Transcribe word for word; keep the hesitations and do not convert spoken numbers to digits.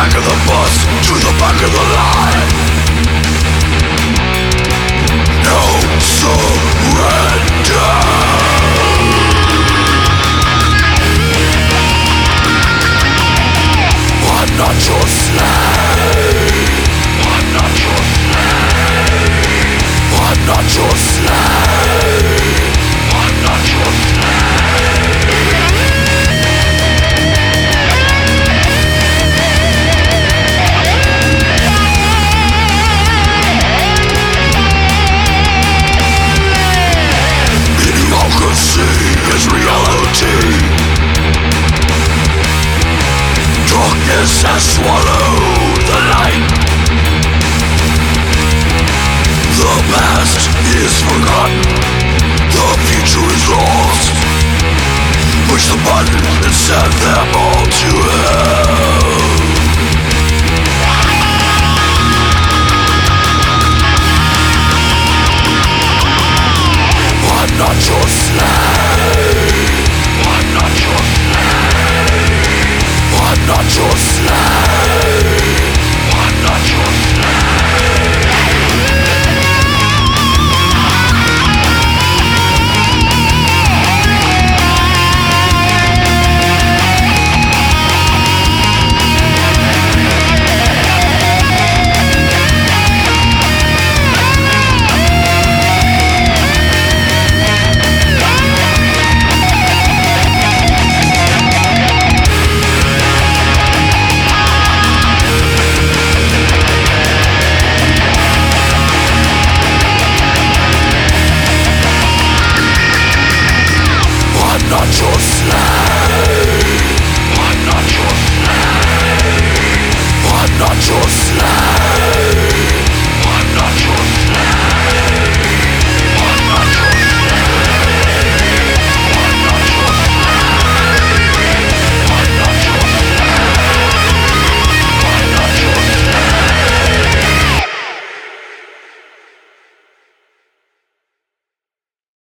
back of the bus, to the back of the line. No surrender. I'm not your slave. I'm not your slave. I'm not your slave. I'm not your slave. Idiocracy is reality. Darkness has swallowed the light. The past is forgotten. The future is lost. Push the button and send them all to hell. I'm not your slave. I'm not your slave. I'm not your slave. I'm not your slave. I'm not your slave. I'm not your slave. I'm not your slave.